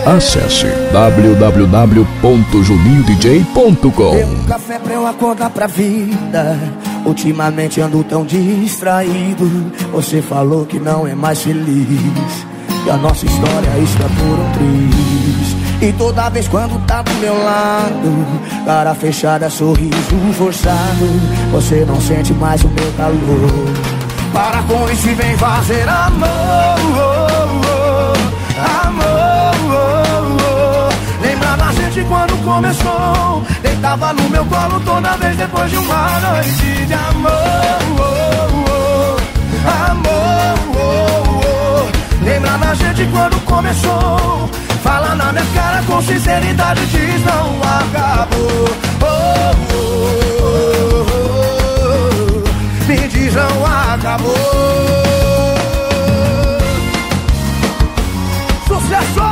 Acesse www.juniodj.com. Dê um café pra eu acordar pra vida. Ultimamente ando tão distraído. Você falou que não é mais feliz, que a nossa história está por um triz. E toda vez quando tá do meu lado, cara fechada, sorriso forçado, você não sente mais o meu calor. Para com isso e vem fazer amor, amor. Lembra da gente quando começou? Deitava no meu colo toda vez depois de uma noite de amor, amor. Lembra da gente quando começou? Fala na minha cara com sinceridade, diz não acabou. Me diz não acabou. Sucesso!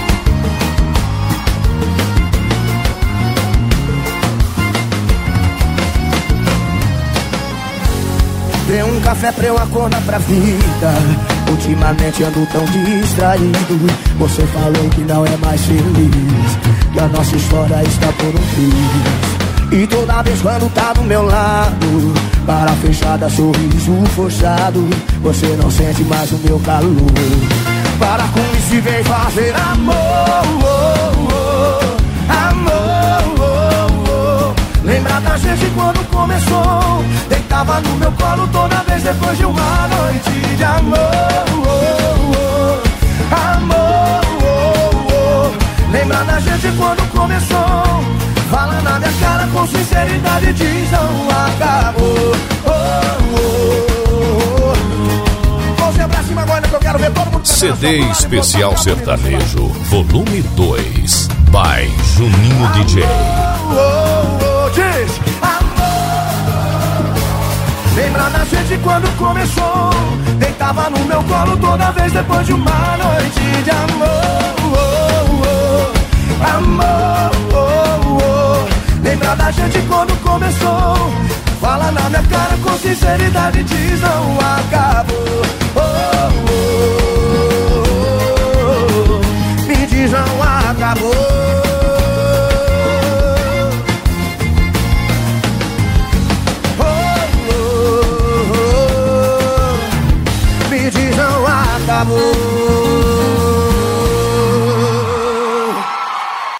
Dê um café pra eu acordar pra vida. Ultimamente ando tão distraído. Você falou que não é mais feliz, que a nossa história está por um triz. E toda vez quando tá do meu lado, cara fechada, sorriso forçado, você não sente mais o meu calor. Para com isso e vem fazer amor, amor. Lembra da gente quando começou? Deitava no meu colo toda vez depois de uma noite de amor, amor. Lembra da gente quando começou? Fala na minha cara com sinceridade, diz não acabou. Mãozinha pra cima agora que eu quero ver todo mundo. CD Especial Sertanejo, volume 2, by Juninho DJ. Diz amor. Lembra da gente quando começou? Deitava no meu colo toda vez depois de uma noite de amor, amor. Lembra da gente quando começou? Fala na minha cara com sinceridade, diz não acabou.